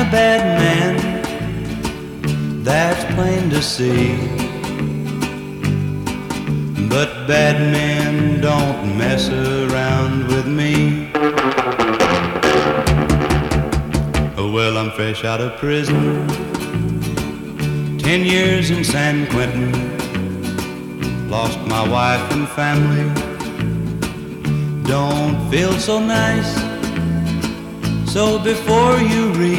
a bad man, that's plain to see. But bad men don't mess around with me. Well, I'm fresh out of prison, 10 years in San Quentin. Lost my wife and family, don't feel so nice. So before you read